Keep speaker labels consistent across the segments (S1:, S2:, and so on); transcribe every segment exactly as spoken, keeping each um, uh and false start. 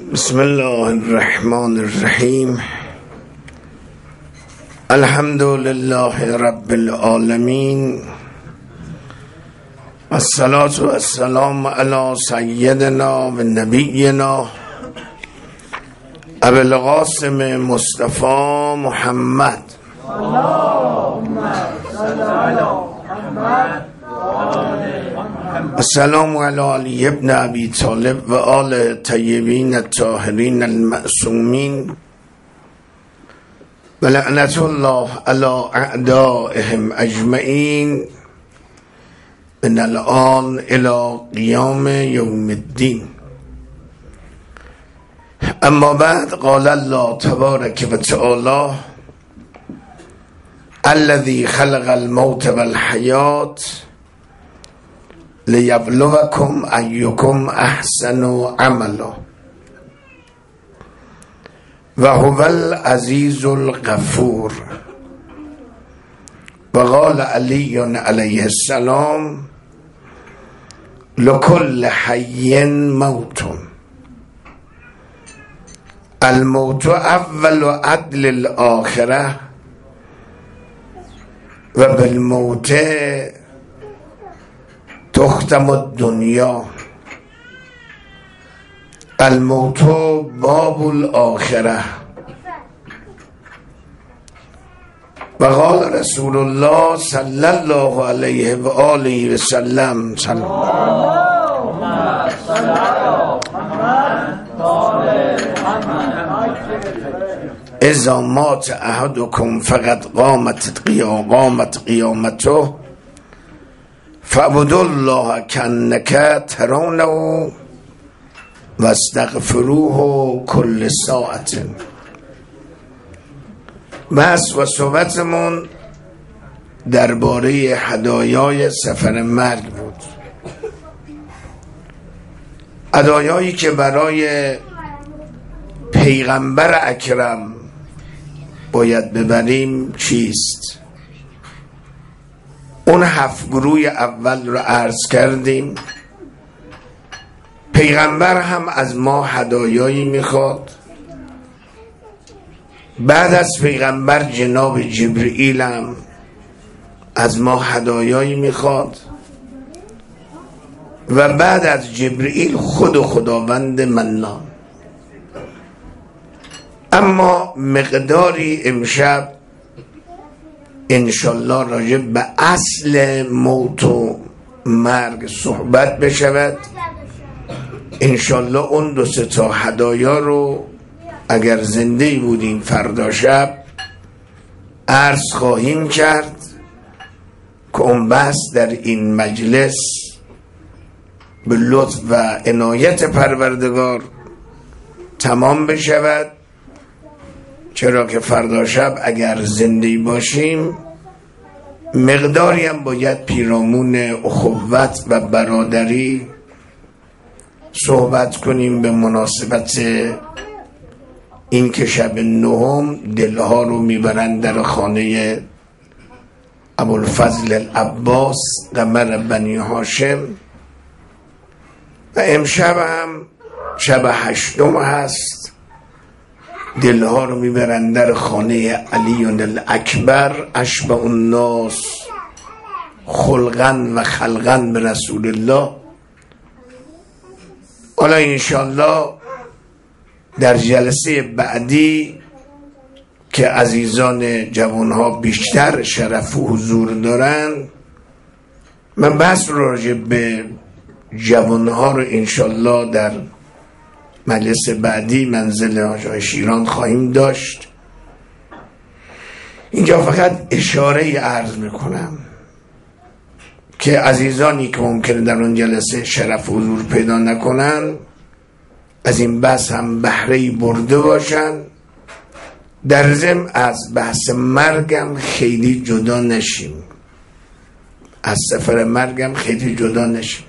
S1: بسم الله الرحمن الرحیم. الحمد لله رب العالمین، الصلاة والسلام علی سیدنا و نبینا ابی القاسم مصطفی محمد.
S2: اللهم صل علی محمد
S1: السلام علی علی ابن ابی طالب و آل طیبین الطاهرین المعصومین و لعنت الله علی اعدائهم اجمعین من الآن الی قیام یوم الدین. اما بعد، قال الله تبارک و تعالی الذی خلق الموت والحیات لیبلوکم ایکم احسن عملا و هو العزیز الغفور. و قال علی علیه السلام لکل حی موت، الموت اول عدل الاخره و بالموت تختم الدنیا. الموت باب الاخره. و قال رسول الله صلی الله علیه و آله و سلم اذا مات احدکم فقد قامت قامت قیامته فاعبدوا الله کانک ترونه و استغفروه کل ساعت. بس و صحبتمون درباره هدایای سفر مرگ بود، هدایایی که برای پیغمبر اکرم باید ببریم چیست؟ اون هفت گروه اول رو عرض کردیم. پیغمبر هم از ما هدایایی میخواد. بعد از پیغمبر جناب جبرئیل هم از ما هدایایی میخواد و بعد از جبرئیل خود و خداوند منان. اما مقداری امشب انشالله راجع به اصل موت و مرگ صحبت بشود. انشالله اون دو سه تا هدایا رو اگر زنده بودیم فردا شب عرض خواهیم کرد که اون بحث در این مجلس به لطف و عنایت پروردگار تمام بشود، چرا که فردا شب اگر زنده باشیم مقداری هم باید پیرامون اخوت و برادری صحبت کنیم به مناسبت این که شب نهم دلها رو میبرند در خانه ابوالفضل العباس قمر بنی هاشم و امشب هم شب هشتم هست، دلها رو میبرند در خانه علی الاکبر اشبه الناس خلقا و خلقا به رسول الله. حالا انشالله در جلسه بعدی که عزیزان جوانها بیشتر شرف و حضور دارن، من بحث رو راجع به جوانها رو انشالله در مجلس بعدی منزل آقای شیران خواهیم داشت. اینجا فقط اشاره عرض میکنم که عزیزانی که ممکنه در اون جلسه شرف و حضور پیدا نکنن از این بحث هم بهره‌ای برده باشن. در ضمن از بحث مرگم خیلی جدا نشیم، از سفر مرگم خیلی جدا نشیم.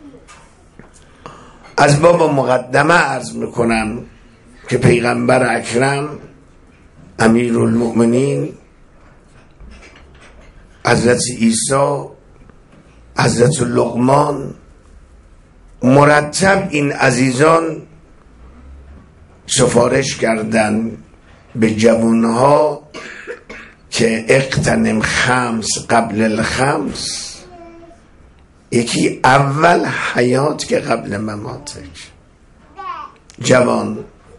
S1: از باب مقدمه عرض میکنم که پیغمبر اکرم امیرالمؤمنین حضرت عیسی، حضرت لقمان، مرتب این عزیزان سفارش کردن به جوانها که اقتنم خمس قبل الخمس. یکی اول حیات که قبل مماتک. جوان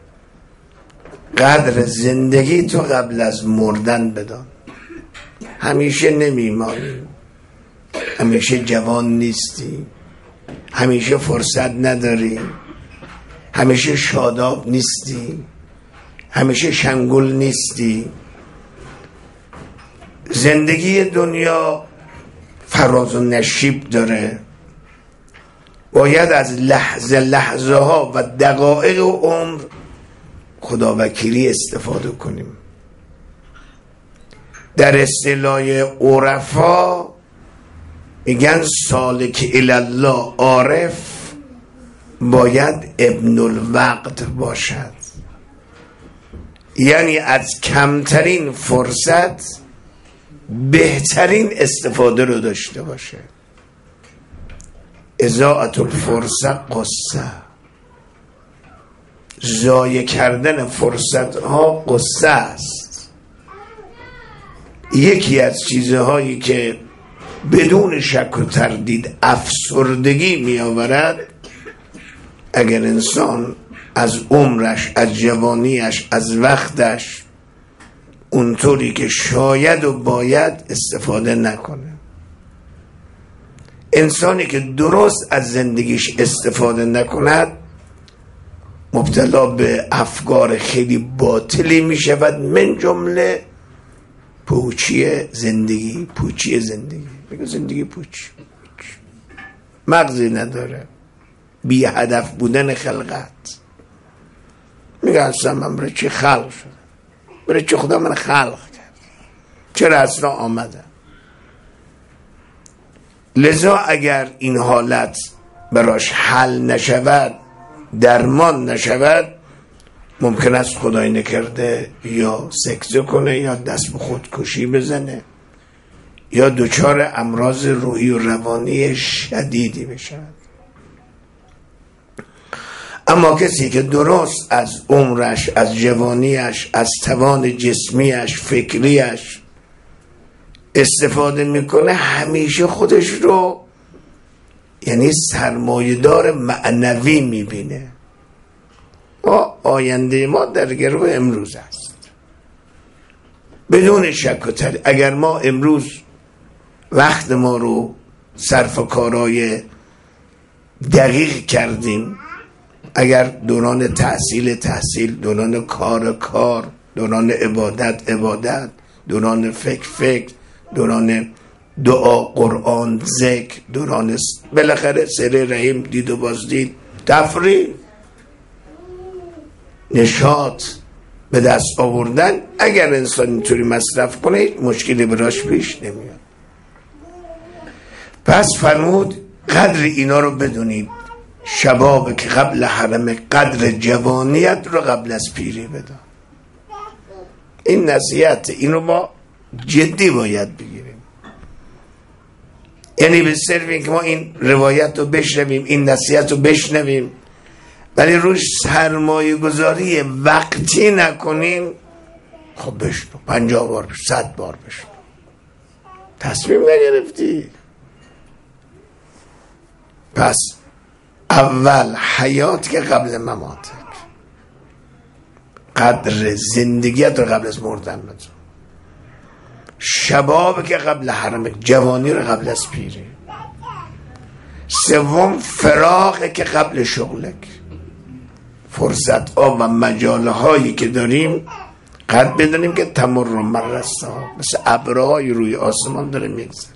S1: قدر زندگی تو قبل از مردن بدان. همیشه نمیمانی، همیشه جوان نیستی، همیشه فرصت نداری، همیشه شاداب نیستی، همیشه شنگول نیستی. زندگی دنیا فراز و نشیب داره. باید از لحظه لحظه ها و دقایق عمر خداوکیلی استفاده کنیم. در اصطلاح عرفا میگن سالک الله عارف باید ابن الوقت باشد، یعنی از کمترین فرصت بهترین استفاده رو داشته باشه. اضاعت الفرصه قصه، ضایع کردن فرصت ها قصه است. یکی از چیزهایی که بدون شک و تردید افسردگی می آورد اگر انسان از عمرش، از جوانیش، از وقتش اونطوری که شاید و باید استفاده نکنه. انسانی که درست از زندگیش استفاده نکند مبتلا به افکار خیلی باطلی می شود، من جمله پوچی زندگی. پوچی زندگی میگه زندگی پوچ، مغزی نداره، بی هدف بودن خلقت. میگه اصلا من برای چی خلق شدم؟ برای چی خدا من خلق کرد؟ چرا اصلا آمدم؟ لذا اگر این حالت براش حل نشود، درمان نشود، ممکن است خدای نکرده یا سکته کنه، یا دست به خودکشی بزنه، یا دچار امراض روحی و روانی شدیدی بشود. اما کسی که درست از عمرش، از جوانیش، از توان جسمیش، فکریش استفاده میکنه، همیشه خودش رو یعنی سرمایه‌دار معنوی میبینه. ما آینده ما در گرو امروز است بدون شک و تردید. اگر ما امروز وقت ما رو صرف کارهای دقیق کردیم، اگر دوران تحصیل تحصیل، دوران کار کار، دوران عبادت عبادت، دوران فکر فکر، دوران دعا قرآن ذکر، دوران بالاخره سر رحیم دید و بازدید، تفریح، نشاط به دست آوردن، اگر انسان اینطوری مصرف کنه مشکلی براش پیش نمیاد. پس فرمود قدر اینا رو بدونید. شباب که قبل حرم، قدر جوانیت رو قبل از پیری بدان. این نصیحت، اینو ما جدی باید بگیریم. یعنی به صرف این که ما این روایت رو بشنویم، این نصیحت رو بشنویم، ولی روش سرمایه گذاری وقتی نکنیم، خب بشنو پنجاه بار بشنو، صد بار بشنو، تصمیم نگرفتی. پس اول حیات که قبل مماتک، قدر زندگیت رو قبل از مردن بدون. شباب که قبل حرم، جوانی رو قبل از پیری. سوم فراغ که قبل شغلک. فرصت ها و مجال هایی که داریم قد بدونیم که تمر رو مرسته ها مثل ابرهای روی آسمان داره میگذره.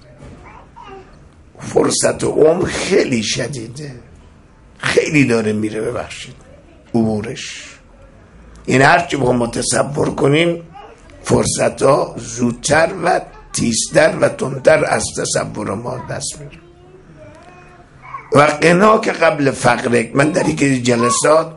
S1: فرصت و عمر خیلی شدیده، خیلی داره میره، ببخشید عبورش. این هرچی با ما تصور کنیم فرصت ها زودتر و تیزتر و تندتر از تصور ما دست میره. و قنا که قبل فقرک. من در یک جلسات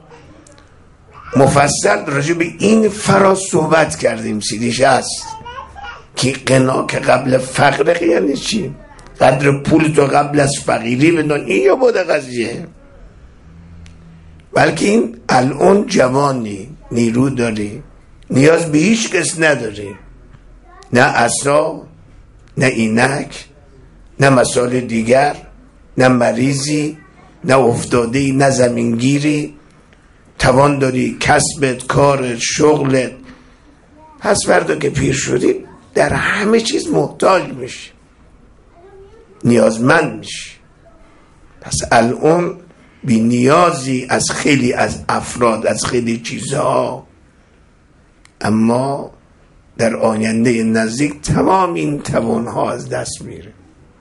S1: مفصل راجع به این فراز صحبت کردیم، سیدیش هست که قنا که قبل فقرک یعنی چی؟ قدر پول تو قبل از فقیری بدون. این یا بوده قضیه. بلکه این الان جوانی نیرو داری، نیاز به هیچ کس نداری، نه عصا، نه اینک، نه مسائل دیگر، نه مریضی، نه افتادی، نه زمینگیری، توان داری کسبت، کارت، شغلت. پس فردا که پیر شدی در همه چیز محتاج میشی، نیازمند میشی. پس الان بی نیازی از خیلی از افراد، از خیلی چیزها، اما در آینده نزدیک تمام این توانها از دست میره.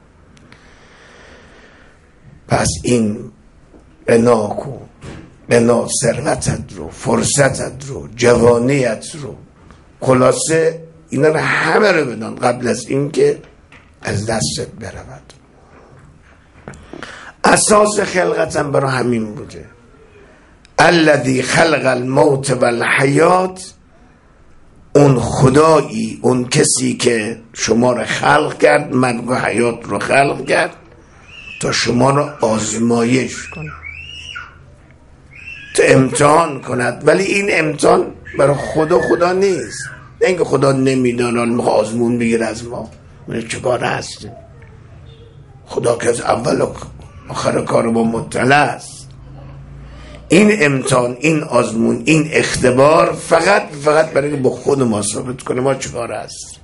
S1: پس این بنا کن، بنا ثروتت رو، فرصتت رو، جوانیت رو، خلاصه اینا رو همه رو بدان قبل از این که از دستت برود. اساس خلقتم برای همین بوده. الذی خلق الموت و الحیات، اون خدایی، اون کسی که شما رو خلق کرد، مرگ و حیات رو خلق کرد تا شما رو آزمایش کنه، تا امتحان کند. ولی این امتحان برای خدا خدا نیست، نه اینکه خدا نمیدانه میخواد آزمون بگیر از ما، من چه کار هستیم. خدا که از اول و آخر کار با مطلع است. این امتحان، این آزمون، این اختبار فقط فقط برای اینکه با خود ما ثابت کنه ما چه کار هست.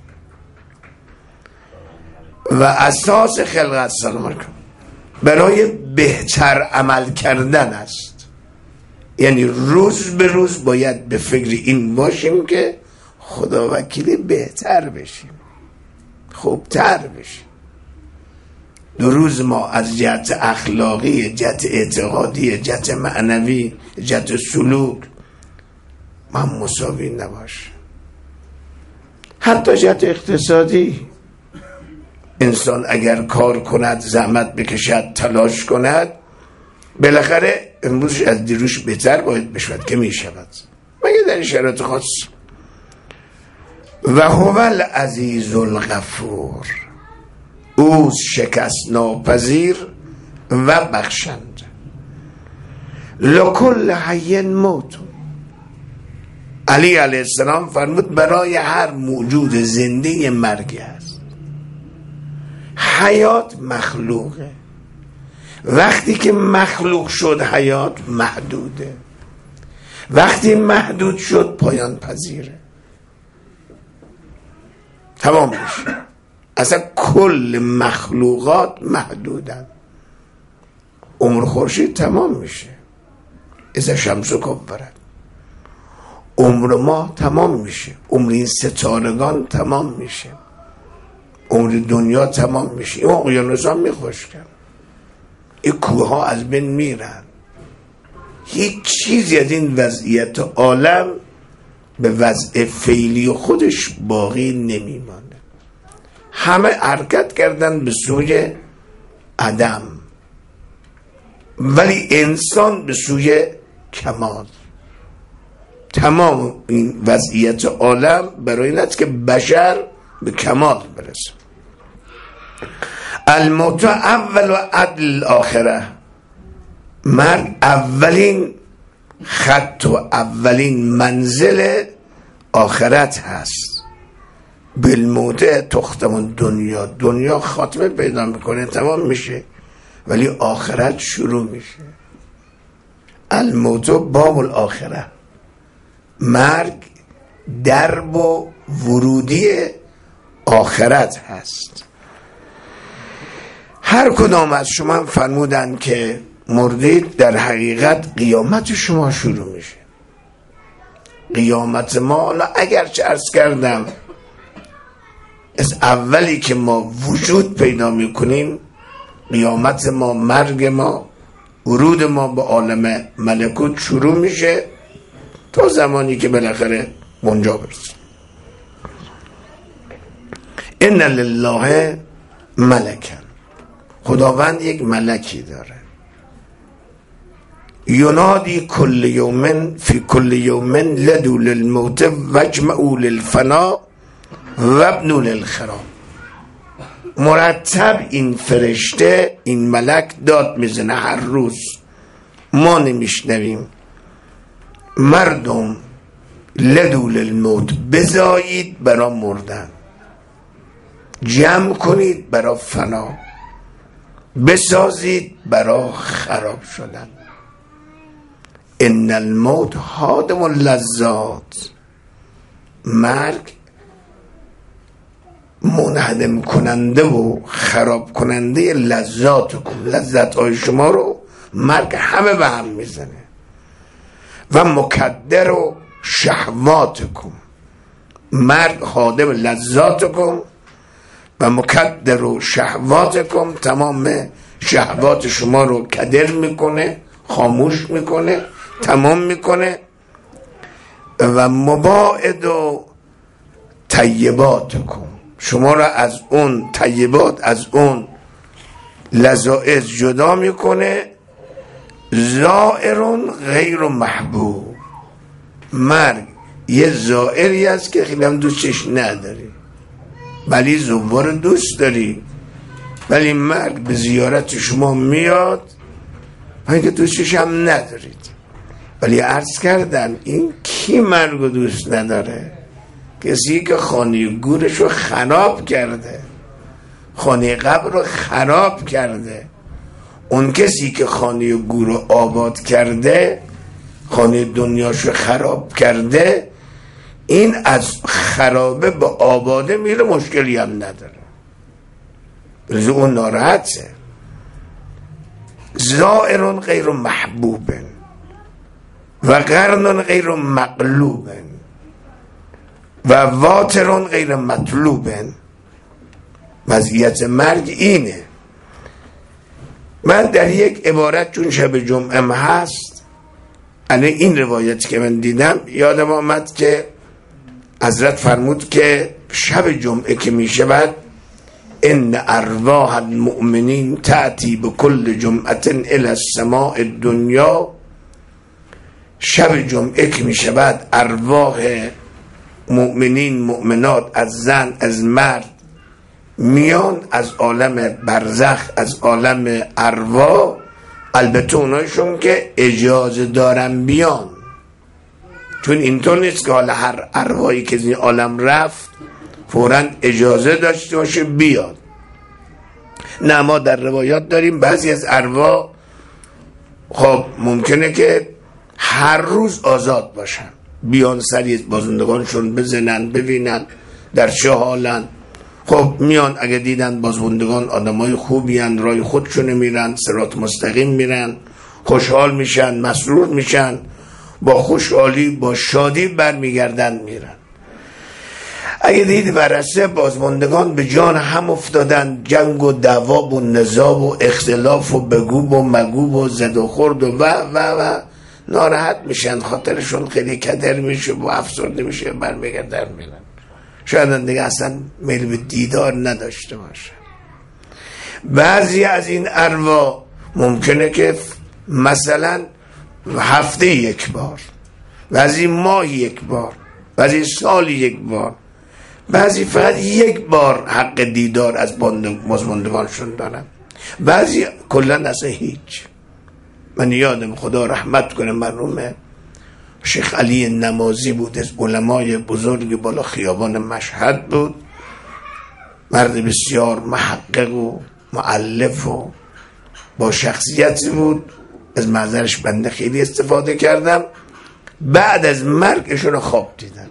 S1: و اساس خلقت سلام علیکم برای بهتر عمل کردن است. یعنی روز به روز باید به فکر این باشیم که خدا وکیلی بهتر بشیم، خوبتر بشیم. دو روز ما از جهت اخلاقی، جهت اعتقادی، جهت معنوی، جهت سلوک ما مساوی نباشه. حتی جهت اقتصادی انسان اگر کار کند، زحمت بکشد، تلاش کند، بالاخره امروز از دیروش بهتر باید بشود که می شود، مگه در شرایط خاص. و هو العزیز الغفور، اوز شکست ناپذیر و بخشنده. لکل حی موت، علی علیه السلام فرمود برای هر موجود زنده مرگی است. حیات مخلوقه، وقتی که مخلوق شد حیات محدوده، وقتی محدود شد پایان پذیره، تمام میشه. اصلا کل مخلوقات محدودن. عمر خورشید تمام میشه، اذا شمس کبرت. عمر ما تمام میشه، عمر این ستارگان تمام میشه، عمر دنیا تمام میشه. این اقیانوس‌ها میخشکن، این کوه ها از بین میرن، هیچ چیزی از این وضعیت عالم به وضع فعلی خودش باقی نمیمانه. همه حرکت کردن به سوی عدم، ولی انسان به سوی کمال. تمام این وضعیت عالم برای این است که بشر به کمال برسه. الموت اول و عدل آخره، مرگ اولین خط و اولین منزل آخرت هست. بالموت تختم دنیا، دنیا خاتمه پیدا میکنه، تمام میشه، ولی آخرت شروع میشه. الموت باب الاخره، مرگ درب و ورودی آخرت هست. هر کدام از شما فرمودن که مردید، در حقیقت قیامت شما شروع میشه. قیامت ما اگرچه عرض کردم از اولی که ما وجود پیدا میکنیم، قیامت ما، مرگ ما، ورود ما به عالم ملکوت شروع میشه تا زمانی که بالاخره اونجا برسیم. ان لله ملکن، خداوند یک ملکی داره. ینادی کل یومن فی کل یومن لدو للموت وجمعو للفنا و ابنو للخراب. مرتب این فرشته، این ملک داد میزنه هر روز، ما نمیشنویم مردم لدول الموت بزایید برا مردن، جمع کنید برا فنا، بسازید برا خراب شدن. ان الموت هادم اللذات، مرگ منهدم کننده و خراب کننده لذاتکم، لذت های شما رو مرگ همه به هم میزنه. و مکدر و شهواتکم، مرگ هادم لذاتکم و مکدر و شهواتکم، تمام شهوات شما رو کدر میکنه، خاموش میکنه، تمام میکنه. و مباعد و طیباتکم، شما را از اون طیبات، از اون لذائذ جدا میکنه. زائرون غیر محبوب، مرگ یه زائری است که خیلی هم دوستش نداری، ولی زوار دوست داری، ولی مرگ به زیارت شما میاد و که دوستش هم ندارید. ولی عرض کردن این کی مرگ رو دوست نداره؟ کسی که خانه گورش رو خراب کرده، خانه قبر رو خراب کرده. اون کسی که خانه گور رو آباد کرده، خانه دنیاش رو خراب کرده، این از خرابه به آباده میره، مشکلی هم نداره، رضا اون ناراحته. زائرون غیر محبوب و قرنون غیر مقلوب و واترون غیر مطلوب. وضعیت مرگ اینه. من در یک عبارت چون شب جمعه هست، الان این روایتی که من دیدم یادم آمد که حضرت فرمود که شب جمعه که می شود ان ارواح المؤمنین تأتی بكل جمعه الى السماء الدنیا. شب جمعه که می شود ارواح مؤمنین مؤمنات، از زن از مرد، میان از عالم برزخ، از عالم ارواح. البته اونایشون که اجازه دارن بیان، چون اینطور نیست که حالا هر ارواحی که از این عالم رفت فوراً اجازه داشته باشه بیاد. نه، ما در روایات داریم بعضی از ارواح خب ممکنه که هر روز آزاد باشن، بیان سری بازندگانشون بزنن، ببینن در چه حالن. خب میان، اگه دیدن بازماندگان آدمای خوبی ان، رای خودشون میرن، صراط مستقیم میرن، خوشحال میشن، مسرور میشن، با خوشحالی با شادی برمیگردن میرن. اگه دید برسه بازماندگان به جان هم افتادن، جنگ و دعوا و نزاع و اختلاف و بگوب و مگوب و زد و خورد و و و و ناراحت میشن، خاطرشون خیلی کدر میشه و افسرده میشه، برمیگردن میرن. شاید دیگه اصلا میل به دیدار نداشته باشه. بعضی از این ارواح ممکنه که مثلا هفته یک بار، بعضی ماه یک بار، بعضی سال یک بار، بعضی فقط یک بار حق دیدار از بازماندگانشون دارن، بعضی کلن اصلا هیچ. من یادم خدا رحمت کنه مرحوم شیخ علی نمازی بود، از علمای بزرگ بالا خیابان مشهد بود، مرد بسیار محقق و مؤلف و با شخصیتی بود. از منظرش بنده خیلی استفاده کردم. بعد از مرگشون رو خواب دیدم،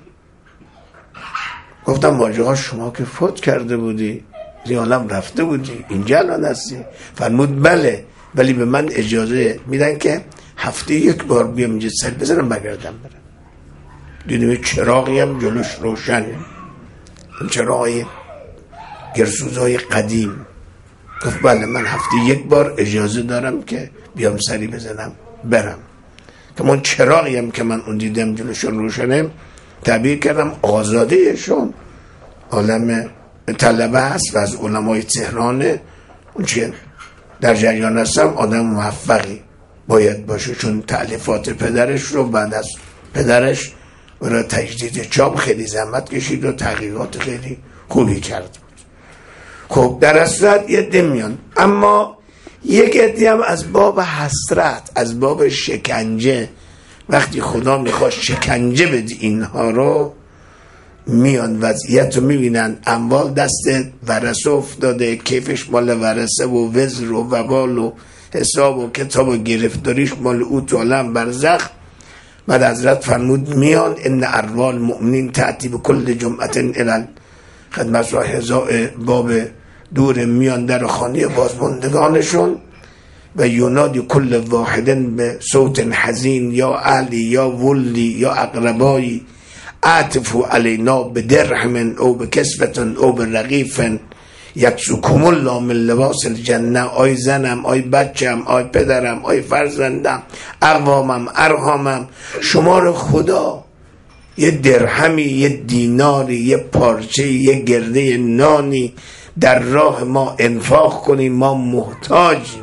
S1: گفتم واجه ها شما که فوت کرده بودی، زیانم رفته بودی، اینجا الان هستی؟ فرمود بله، ولی به من اجازه میدن که هفته یک بار بیام اینجا سر بزنم بگردم برم. دیدم چراغی هم جلوش روشنه، چراغی گرسوزهای قدیم. گفت بله من هفته یک بار اجازه دارم که بیام سری بزنم برم. که من چراغی هم که من اون دیدم جلوشون روشنه، تعبیر کردم آزادهشون عالم طلبه هست و از علمای تهرانه. اون چیه در جریان هستم، آدم موفقی باید باشه، چون تألیفات پدرش رو بعد از پدرش برای تجدید چاپ خیلی زحمت کشید و تحقیقات خیلی خوبی کرد بود. خب در اصلت یه دمیان، اما یک عده هم از باب حسرت، از باب شکنجه وقتی خدا میخواد شکنجه بده اینها رو، میان وضعیت رو میبینن اموال دست ورثه افتاده، کیفش مال ورثه و وزر و وبال و حساب و کتاب و گرفتاریش مال او تو عالم برزخ. بعد حضرت فرمود میان ان ارواح المؤمنین تأتی بكل جمعة الى خدمت را هزاء باب دور، میان در خانه بازماندگانشون و ینادی کل واحدن به صوت حزین یا اهلی یا ولی یا اقربایی اعطفوا علینا بدرهم او بکسوة او برغیف یکسوکم الله من لباس الجنه. آی زنم، آی بچم، آی پدرم، آی فرزندم، اقوامم، ارحامم، شما رو خدا یه درهمی، یه دیناری، یه پارچه، یه گرده نانی در راه ما انفاق کنیم، ما محتاجیم.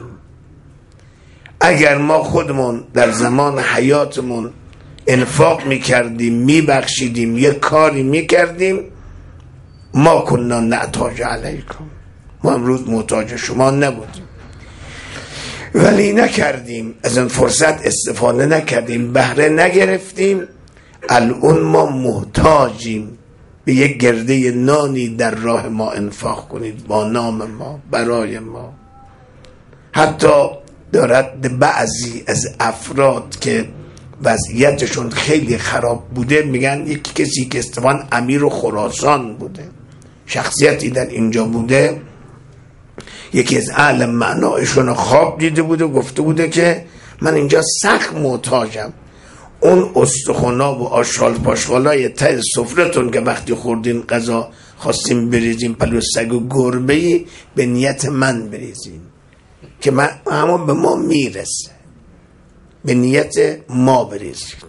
S1: اگر ما خودمون در زمان حیاتمون انفاق میکردیم، میبخشیدیم، یه کاری میکردیم، ما کننا نحتاج علیکم، ما امروز محتاج شما نبودیم. ولی نکردیم، از این فرصت استفاده نکردیم، بهره نگرفتیم. الان ما محتاجیم به یک گرده نانی در راه ما انفاق کنید، با نام ما، برای ما. حتی دارد بعضی از افراد که وضعیتشون خیلی خراب بوده میگن یکی کسی که استفان امیر خراسان بوده، شخصیتی در اینجا بوده، یکی از اهل معنایشون خواب دیده بوده، گفته بوده که من اینجا سخت محتاجم. اون استخونا و آشغال پاشغالای ته سفرتون که وقتی خوردین غذا خواستیم بریزیم پلو سگ و گربه‌ای، به نیت من بریزیم که من همون به ما میرسه، به نیت ما بریزید.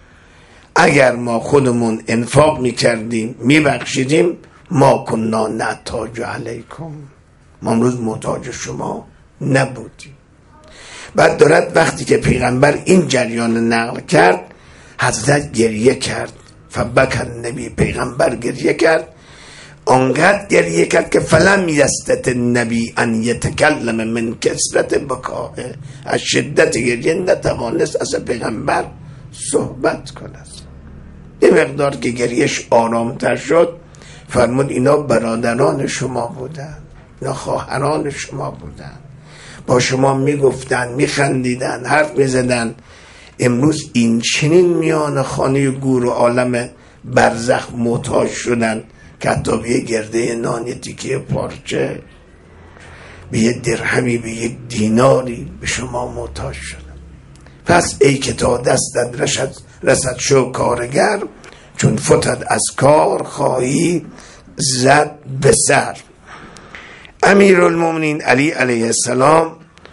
S1: اگر ما خودمون انفاق میکردیم، میبخشیدیم، ما کننا نحتاج علیکم، ما امروز محتاج شما نبودیم. بعد دارد وقتی که پیغمبر این جریان نقل کرد، حضرت گریه کرد، فبک النبی، پیغمبر گریه کرد، آنقدر گریه کرد که فلم یستطع النبی ان یتکلم من کثرت بکاه، از شدت گریه نتوانست از پیغمبر صحبت کند. یه مقدار که گریهش آرامتر شد، فرمود اینا برادران شما بودن، اینا خواهران شما بودن، با شما میگفتن، میخندیدن، حرف میزدن. امروز این چنین میان خانه گور و عالم برزخ محتاج شدن که حتی به یه گرده نان، یه تیکه پارچه، به یه درهمی، به یه دیناری به شما محتاج شدن. پس ای که تا دستت رسد, رسد شو کارگر، چون فتد از کار خواهی زد به سر. امیرالمومنین علی علیه السلام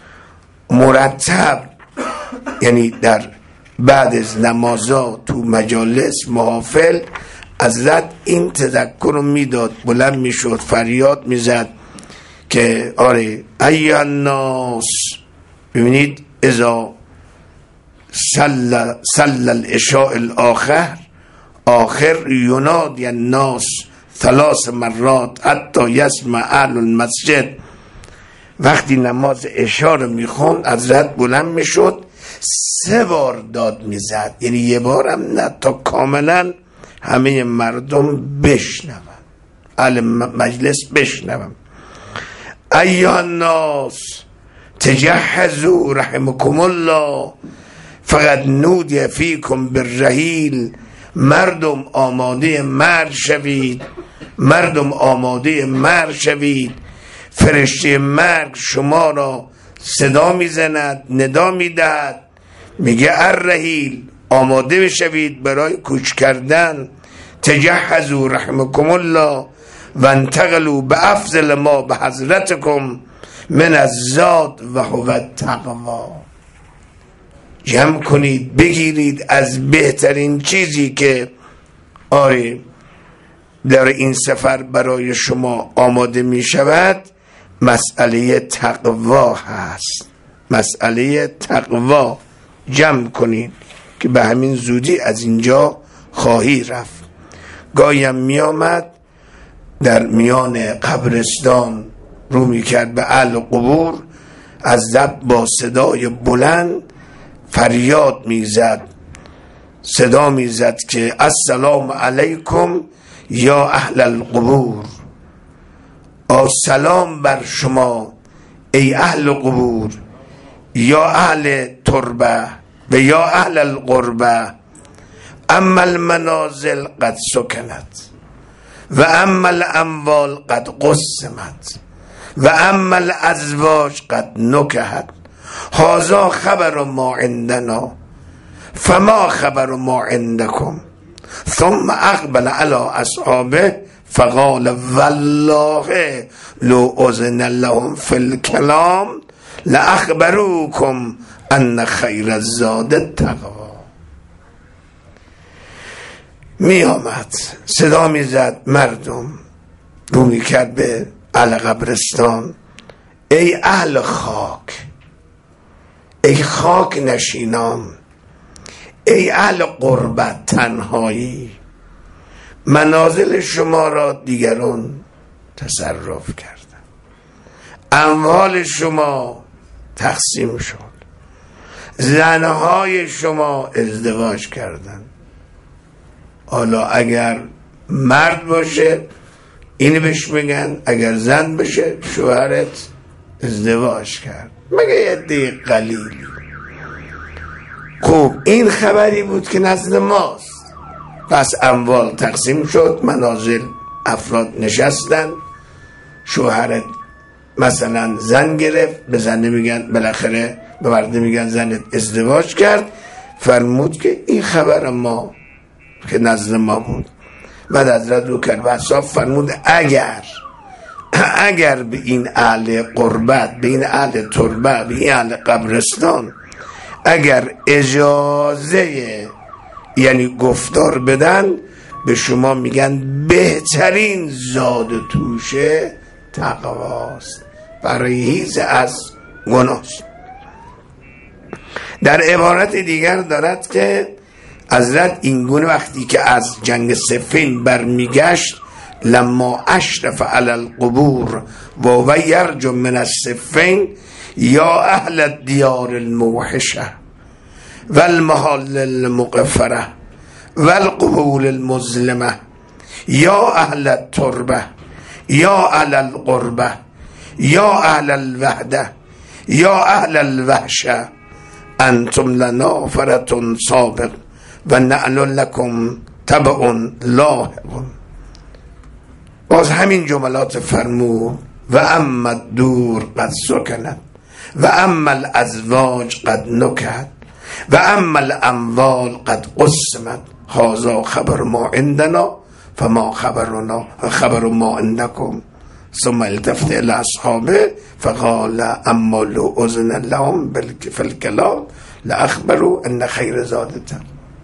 S1: مرتب، یعنی در بعد از نمازا تو مجالس محافل، حضرت این تذکر رو میداد، بلند میشد، فریاد میزد که آره ایها الناس، ببینید اذا صلى صلى العشاء الاخر آخر ینادی الناس ثلاث مرات حتی یسمع اهل المسجد. وقتی نماز عشا رو میخوند، حضرت بلند میشد، سه بار داد میزد، یعنی یه بارم نه، تا کاملا همه مردم بشنون، اهل مجلس بشنون. ایها الناس تجهزوا رحمكم الله فقد نودی فیکم بالرحیل. مردم آماده مرگ شوید، مردم آماده مرگ شوید. فرشته مرگ شما را صدا میزند، ندا میدهد، میگه الرحیل، آماده بشوید برای کوچ کردن. تجهزوا رحمكم الله و انتقلوا به افضل ما به حضرتکم من الزاد و هو التقوا. جمع کنید، بگیرید از بهترین چیزی که آره در این سفر برای شما آماده می شود، مسئله تقوا هست. مسئله تقوا جمع کنید که به همین زودی از اینجا خواهی رفت. گاهیم می آمد در میان قبرستان رو می کرد به اهل قبور، از لب با صدای بلند فریاد می زد صدا میزد که السلام علیکم یا اهل القبور، سلام بر شما ای اهل قبور، یا اهل تربه و یا اهل القربه، اما المنازل قد سکنت و اما الاموال قد قسمت و اما الازواج قد نکهت، هذا خبر ما عندنا فما خبر ما عندكم. ثم اقبل على اصحابه فقال والله لو اذن لهم في الكلام لاخبروكم ان خیر الزاد التقوا. می آمد صدا می زد، مردم رو می کرد به اهل قبرستان، ای اهل خاک، ای خاک نشینان، ای اهل قربت تنهایی، منازل شما را دیگران تصرف کردن، اموال شما تقسیم شد، زنهای شما ازدواج کردن. حالا اگر مرد باشه اینو بهش میگن، اگر زن بشه شوهرت ازدواج کرد، مگه یه عده قلیلی. خب این خبری بود که نزد ماست. پس اموال تقسیم شد، منازل افراد نشستن، شوهرت مثلا زن گرفت، به زن میگن بالاخره به مرد میگن زنت ازدواج کرد. فرمود که این خبر ما که نزد ما بود. بعد حضرت رو کرد و اصحاب فرمود اگر اگر به این اهل قربت، به این اهل تربه، به این اهل قبرستان اگر اجازه یعنی گفتار بدن، به شما میگن بهترین زاد توشه تقواست، پرهیز از گناهست. در عبارت دیگر دارد که حضرت اینگونه وقتی که از جنگ صفین برمیگشت، لما اشرف علی القبور و و یرجو من الصفین یا اهل الدیار الموحشه و المحال المغفره و القبول المظلمه یا اهل التربه یا اهل القربه یا اهل الوحده یا اهل الوحشه، انتم لنا فرتون سابق و نعل لکم تبع لاحق. باز همین جملات فرمود و اما الدور قد سکنت و اما الازواج قد نکت و اما الاموال قد قسمت، هذا خبر ما عندنا فما خبرنا خبر ما عندكم. ثم التفت الى اصحابه فقال اما لو اذن لهم في الكلام لاخبروا ان خیر زادت.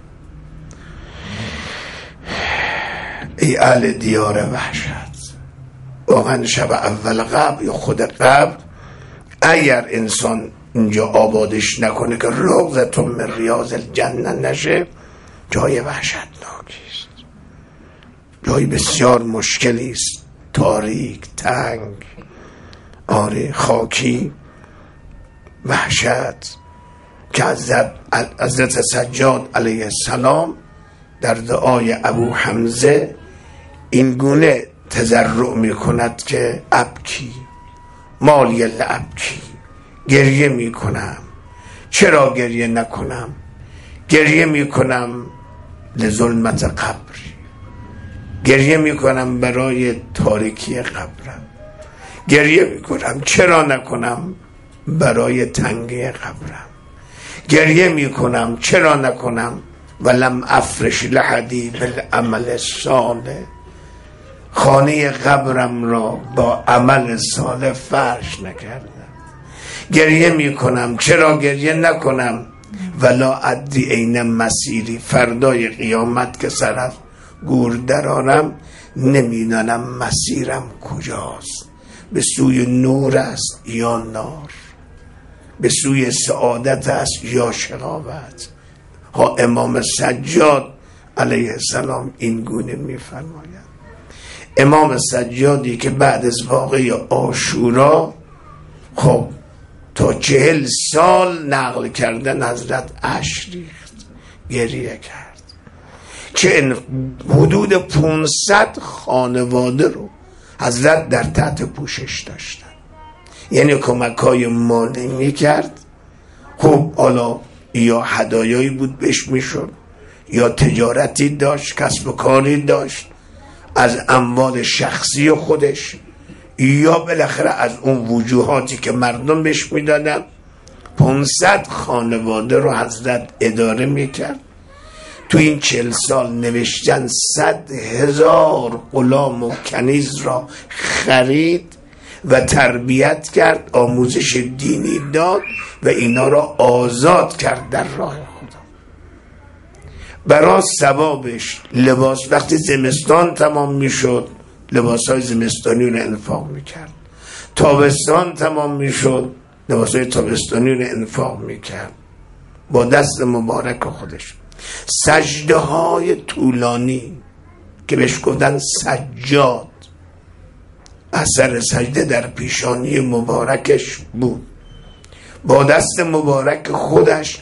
S1: ای اهل دیار وحشت، واقعا شب اول قبر یا خود قبر اگر انسان اینجا آبادش نکنه که روضة من ریاض الجنه نشه، جای وحشتناکیست، جای بسیار مشکلی است، تاریک، تنگ، آره خاکی، وحشت. که حضرت سجاد علیه السلام در دعای ابو حمزه این گونه تضرع می کند که ابکی مالی لابکی، گریه می کنم، چرا گریه نکنم؟ گریه می کنم لظلمت قبری، گریه می کنم برای تاریکی قبرم، گریه می کنم چرا نکنم برای تنگی قبرم، گریه می کنم چرا نکنم ولم افرش لحدی بالعمل صالح، خانه قبرم را با عمل صالح فرش نکردم. گریه می کنم چرا گریه نکنم ولا ادی عین مسیری، فردای قیامت که سر از گور درارم نمیدانم مسیرم کجاست، به سوی نور است یا نار، به سوی سعادت است یا شقاوت. ها امام سجاد علیه السلام این گونه میفرماید. امام سجادی که بعد از واقعه عاشورا خب تا چهل سال نقل کردن حضرت اشک ریخت، گریه کرد. چه حدود پانصد خانواده رو حضرت در تحت پوشش داشتن. یعنی کمک‌های مالی میکرد. خب حالا یا هدایایی بود بهش میشد، یا تجارتی داشت، کسب و کاری داشت از اموال شخصی خودش، یا بالاخره از اون وجوهاتی که مردم بهش میدادن. پانصد خانواده رو حضرت اداره میکرد. تو این چل سال نوشتن صد هزار غلام و کنیز را خرید و تربیت کرد، آموزش دینی داد و اینا را آزاد کرد در راه خدا. برای ثوابش لباس، وقتی زمستان تمام میشد لباس های زمستانی رو انفاق میکرد، تابستان تمام میشد لباس های تابستانی رو انفاق میکرد با دست مبارک خودش. سجده های طولانی که بهش گفتن سجاد، اثر سجده در پیشانی مبارکش بود. با دست مبارک خودش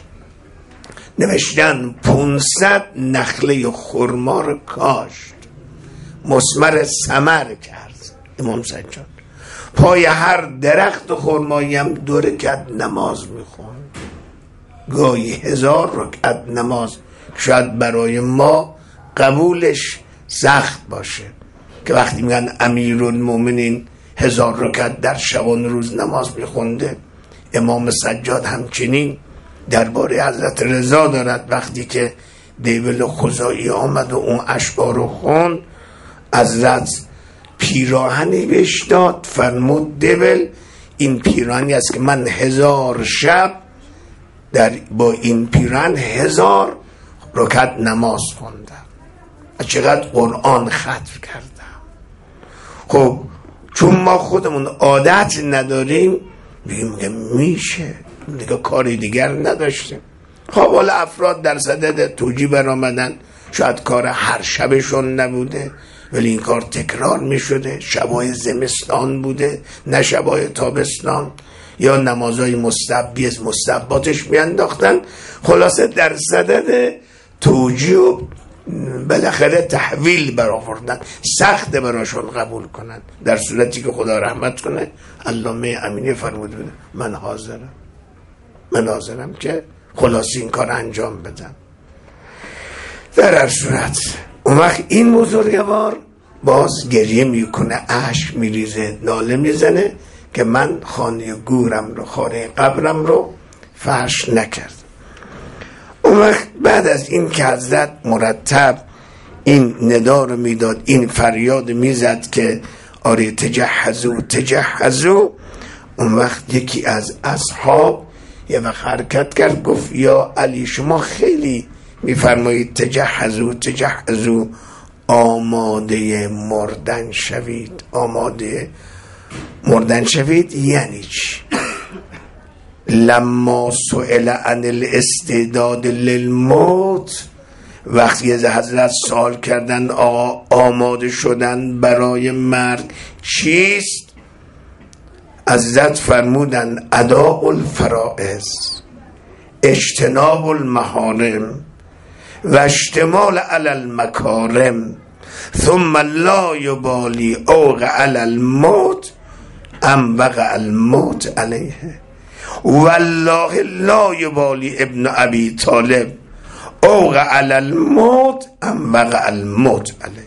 S1: نوشتن پانصد نخله خرما رو کاشت، مثمر ثمر کرد امام سجاد. پای هر درخت خرمایی هم دو رکعت نماز میخوند، گاهی هزار رکعت نماز. شاید برای ما قبولش سخت باشه که وقتی میگن امیرالمومنین هزار رکعت در شبانه روز نماز میخونده. امام سجاد همچنین درباره حضرت رضا دارد، وقتی که دیول خزائی آمد و اون اشعار رو خوند، حضرت پیراهنی بهش داد، فرمود دیول این پیراهنی است که من هزار شب در با این پیراهن هزار رکعت نماز خوندم، چقدر قرآن ختم کردم. خب چون ما خودمون عادت نداریم میگیم میشه دیگه، کاری دیگر نداشتیم. خب حالا افراد در صدد توجیه برآمدن، شاید کار هر شبشون نبوده ولی این کار تکرار میشده، شبای زمستان بوده نه شبای تابستان، یا نمازهای مستحبی از مستحباتش میانداختن. خلاصه در صدد توجیه و بالاخره تحویل برآوردن، سخت براشون قبول کنن، در صورتی که خدا رحمت کنه علامه امینی فرموده بود من حاضرم من حاضرم که خلاصی این کار انجام بدم. در هر صورت اون وقت این بزرگوار باز گریه میکنه، اشک میریزه، ناله میزنه که من خانه گورم رو، خانه قبرم رو فرش نکرد. اون وقت بعد از این که حضرت مرتب این ندا رو میداد، این فریاد میزد که آره تجهزو تجهزو، اون وقت یکی از اصحاب یه وقت حرکت کرد، گفت یا علی شما خیلی میفرمایید تجهزو تجهزو، آماده مردن شوید، آماده مردن شوید. یعنی چی؟ لما سئل عن الاستعداد للموت، وقتی از حضرت سوال کردن آقا آماده شدن برای مرگ چیست، حضرت فرمودن اداء الفرائض، اجتناب المحارم و اشتمال علی المکارم، ثم لا یبالی اوقع علی الموت ام وقع الموت علیه، والله لا یبالی ابن ابی طالب اوقع علی الموت ام وقع الموت علیه.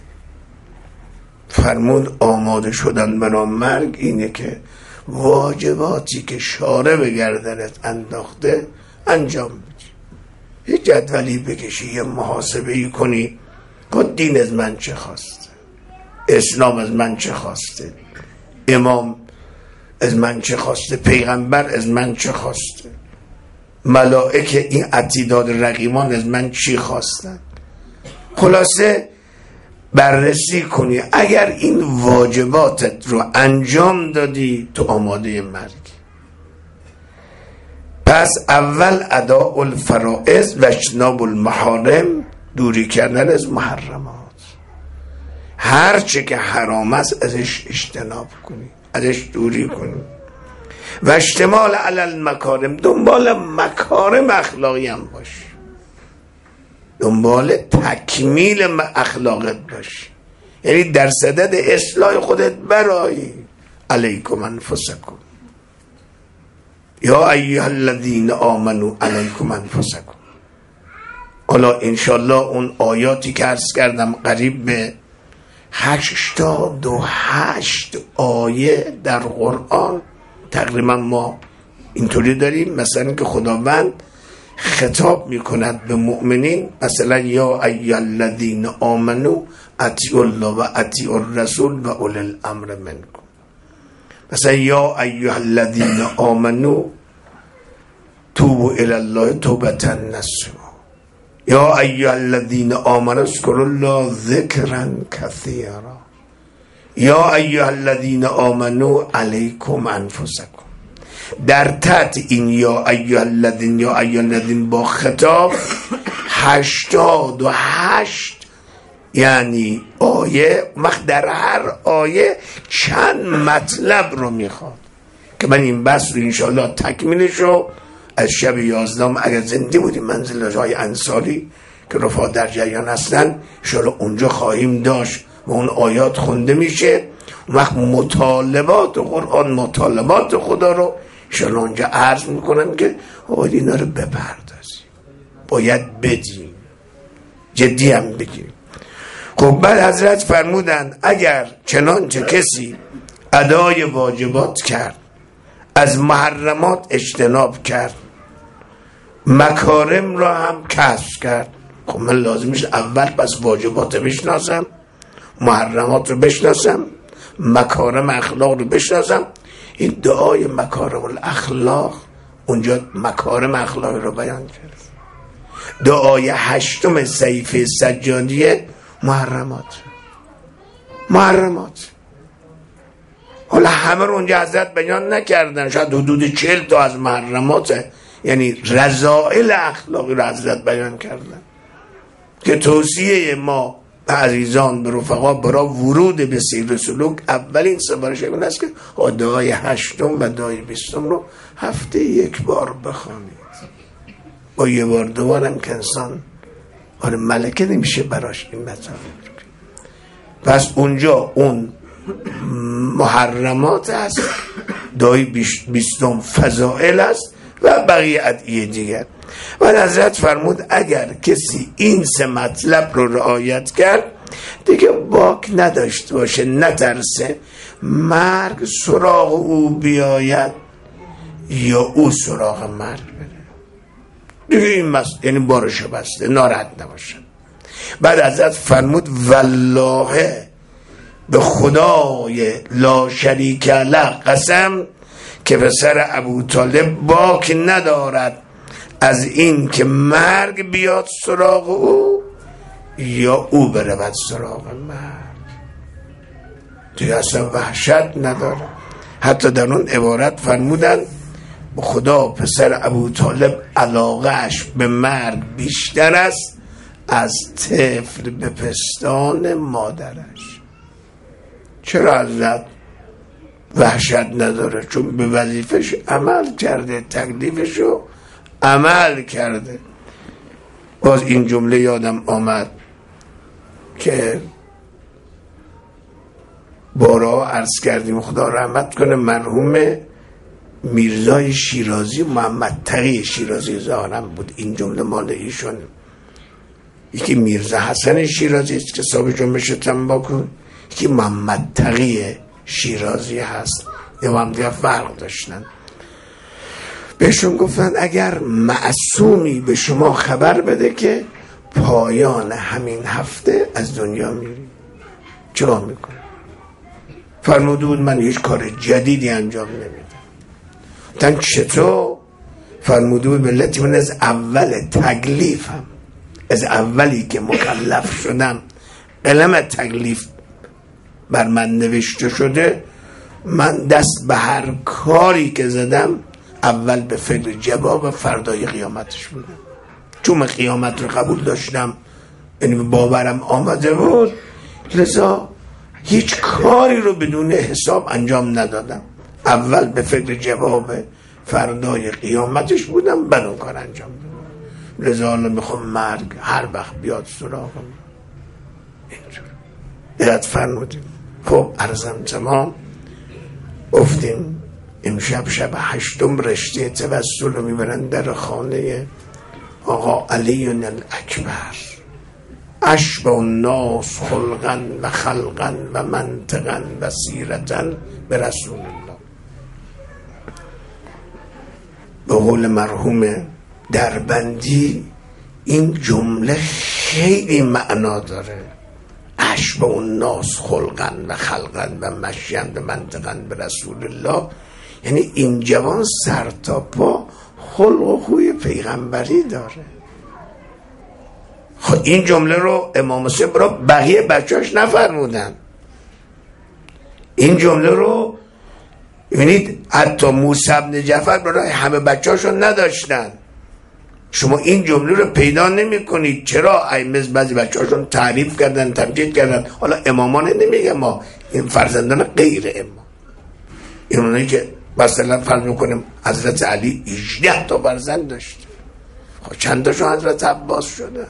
S1: فرمود آماده شدن برای مرگ اینه که واجباتی که شارع به گردنت انداخته انجام بدی، یه جدولی بکشی، یه محاسبه کنی که دین از من چه خواسته، اسلام از من چه خواسته، امام از من چه خواسته، پیغمبر از من چه خواسته، ملائکه این عتیداد رقیمان از من چی خواستن. خلاصه بررسی کنی، اگر این واجباتت رو انجام دادی تو آماده مرگ. پس اول اداء الفرائض و اجتناب المحارم، دوری کردن از محرمات، هر چه که حرام است ازش اجتناب کنی، ازش دوری کنی. و اشتمال علی المکارم، دنبال مکارم اخلاقی هم باش. دنبال تکمیل اخلاقت باشی، یعنی در صدد اصلاح خودت برایی. علیکم انفسکم یا ایها الذین آمنو علیکم انفسکم. حالا انشالله اون آیاتی که عرض کردم قریب به هشتاد و هشت آیه در قرآن تقریبا ما اینطوری داریم، مثلا که خداوند خطاب میکند به مؤمنین، مثلا یا ایها الذین آمنو اطیعوا الله و اطیعوا الرسول و اولی الامر منکم. مثلا یا ایها الذین آمنو توبوا الی الله توبة نصوحا یا ایها الذین آمنوا اذکروا الله ذکرا کثیرا یا ایها الذین آمنوا علیکم انفسکم. در تحت این یا ایها الذین یا ایها الذین با خطاب هشتاد و هشت یعنی آیه، وقت در هر آیه چند مطلب رو میخواد که من این بحث رو انشاءالله تکمیلشو از شب یازدهم اگر زنده بودیم منزل های انصاری که رفاع در جریان هستن انشاءالله اونجا خواهیم داشت و اون آیات خونده میشه. وقت مطالبات قرآن، مطالبات خدا رو انشاءالله اونجا عرض میکنم که باید اینا رو بپردازیم، باید بدیم، جدی هم بگیم. خب بعد حضرت فرمودن اگر چنانچه کسی ادای واجبات کرد، از محرمات اجتناب کرد، مکارم را هم کسب کرد. خب من لازمش اول پس واجبات رو بشناسم، محرمات رو بشناسم، مکارم اخلاق رو بشناسم. این دعای مکارم الاخلاق اونجا مکارم اخلاق رو بیان کرد. دعای هشتم صحیفه سجادیه محرمات محرمات حالا همه رو اونجا حضرت بیان نکردن، شاید حدود چهل تا از محرمات یعنی رذائل اخلاقی رو حضرت بیان کردن که توصیه ما به عزیزان به رفقا برای ورود به سیر سلوک اولین سفارش این است که دعای هشتم و دعای بیستم رو هفته یک بار بخوانید. با یه بار دوبارم که انسان آره ملکه نمیشه براش این مطلب. پس اونجا اون محرمات است، دعای بیستم فضائل است و بقیه ادعیه دیگر. و حضرت فرمود اگر کسی این سه مطلب رو رعایت کرد دیگه باک نداشته باشه، نترسه مرگ سراغ او بیاید یا او سراغ مرگ بره، دیگه این مست... یعنی بارشو بسته، ناراحت نباشه. بعد حضرت فرمود والله به خدای لا شریک له قسم که پسر ابو طالب باک ندارد از این که مرگ بیاد سراغ او یا او برود سراغ مرگ. دیگه اصلا وحشت نداره. حتی در اون عبارت فرمودن به خدا پسر ابو طالب علاقهش به مرگ بیشتر است از طفل به پستان مادرش. چرا حضرت وحشت نداره؟ چون به وظیفش عمل کرده، تکلیفشو عمل کرده. باز این جمله یادم آمد که بارا عرض کردیم، خدا رحمت کنه، مرحوم میرزای شیرازی، محمد تقی شیرازی ظاهرم بود این جمله مال ایشون. یکی میرزا حسن شیرازی است که صاحب جنبش تنباکو، یکی محمد تقی شیرازی هست، یا هم دیگه فرق داشتن. بهشون گفتن اگر معصومی به شما خبر بده که پایان همین هفته از دنیا میری چرا میکنه؟ فرموده بود من هیچ کار جدیدی انجام نمیدم. تن چطور؟ فرموده بود ملتی من از اول تکلیفم، از اولی که مکلف شدم قلم تکلیف بر من نوشته شده، من دست به هر کاری که زدم اول به فکر جواب فردای قیامتش بودم. چون قیامت رو قبول داشتم، یعنی باورم آمده بود، لذا هیچ کاری رو بدون حساب انجام ندادم. اول به فکر جواب فردای قیامتش بودم، بعد اون کار انجام دادم. لذا میخوام مرگ هر وقت بیاد سراغم. اینجور دقت فرمودیم. خب عرضم تمام. گفتیم امشب شب هشتم رشته توسل رو میبرن در خانه آقا علی الاکبر، اشبه الناس خلقا و خلقا و منطقا و سیرتا به رسول الله. به قول مرحوم دربندی این جمله خیلی معنا داره. اشبه الناس خلقا و خلقا و مشیا و منطقا به رسول الله، یعنی این جوان سر تا پا خلق و خوی پیغمبری داره. خب این جمله رو امام حسین برای بقیه بچه‌اش نفرمودن. این جمله رو ببینید حتی موسی بن جعفر برای همه بچه‌اشون نداشتن. شما این جمله رو پیدا نمی کنید. چرا؟ ائمه بعضی بچه‌هاشون تعریف کردن، تمجید کردن. حالا امامان نمیگه، ما این فرزندان غیر امام، اینونایی که مثلا فرض میکنیم حضرت علی هجده تا فرزند داشت، خب چند تاشون حضرت عباس شدن.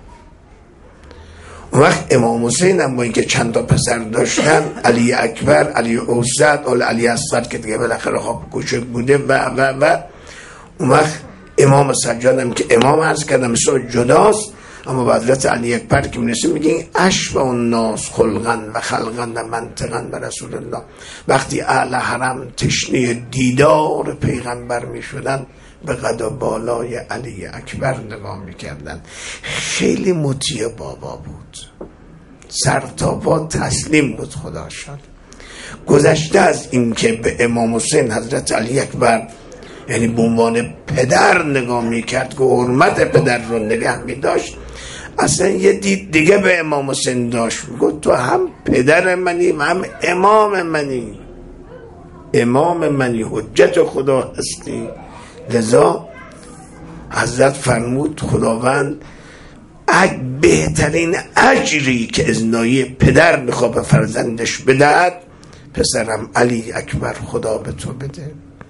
S1: اون وقت امام حسین هم با اینکه چند تا پسر داشتن، علی اکبر، علی اوسط، علی اصغر که دیگه بالاخره خب کوچک بوده و و و اون وقت امام سجاد هم که امام عرض کردم مثلا جداست، اما به حضرت علی اکبر که میرسیم میگین اشبه الناس خلقا و خلقا و منطقا به رسول الله. وقتی اهل حرم تشنه دیدار پیغمبر میشدن به قد و بالای علی اکبر نگاه میکردن. خیلی مطیع بابا بود، سر تا پا تسلیم بود. خدا شد. گذشته از این که به امام حسین حضرت علی اکبر یعنی به عنوان پدر نگاه میکرد که حرمت پدر رو نگه میداشت، اصلا یه دید دیگه به امام حسین داشت، میگفت تو هم پدر منی هم امام منی، امام منی، حجت خدا هستی. لذا حضرت فرمود خداوند بهترین اجری که از نایه پدر میخواد به فرزندش بدهد، پسرم علی اکبر خدا به تو بده.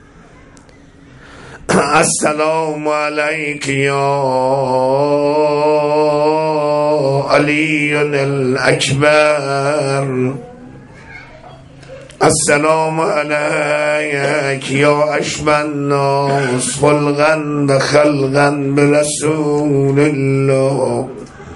S1: السلام علیک یا علی الاکبر، السلام علیک یا اشبه الناس خلقا و خلقا به رسول الله.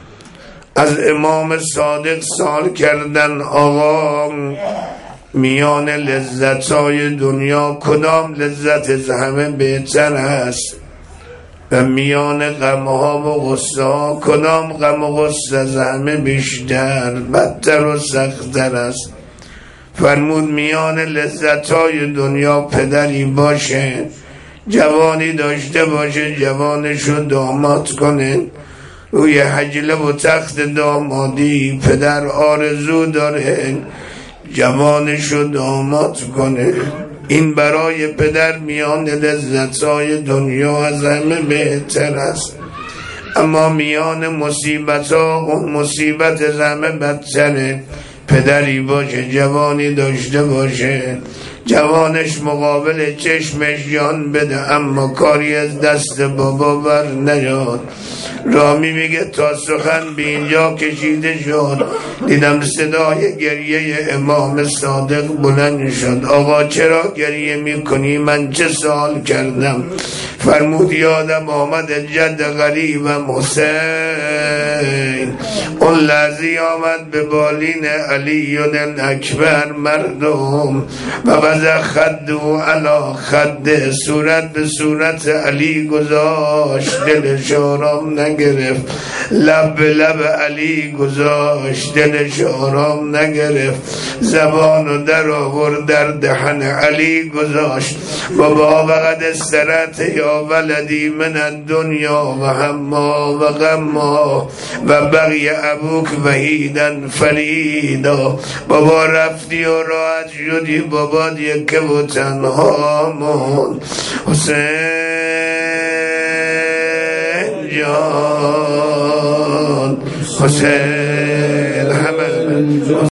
S1: از امام صادق سوال کردن آقا میان لذت‌های دنیا کدام لذت از همه بهتر است و میان غم‌ها و غصه‌ها کدام غم و غصه از همه بیشتر، بدتر و سخت‌تر است؟ فرمود میان لذت‌های دنیا پدری باشه، جوانی داشته باشه، جوانشو داماد کنه، روی حجله و تخت دامادی پدر آرزو داره جوانشو داماد کنه. این برای پدر میان لذت‌های دنیا از همه بهتر است. اما میان مصیبت‌ها و مصیبت از همه بدتره. پدری باشه، جوانی داشته باشه، جوانش مقابل چشمش جان بده اما کاری از دست بابا بر نیاد. رامی میگه تا سخن به اینجا کشیده شد، دیدم صدای گریه امام صادق بلند شد. آقا چرا گریه میکنی؟ من چه سوال کردم؟ فرمود یادم آمد جد غریبم حسین، اون لحظه آمد به بالین علی الاکبر مردم و وضع خد و علا خد، صورت به صورت علی گذاشت، دلش آرام نگرفت، لب به لب علی گذاشت، دلش آرام نگرفت، زبانو در آورد در دهن علی گذاشت. بابا وقد استرت یا ولدی من الدنیا و هما و غما و بقی ابوک وحیدن فریدا. بابا رفتی و راحت شدی، بابا یکه و تنها مون. حسین جان، حسین همه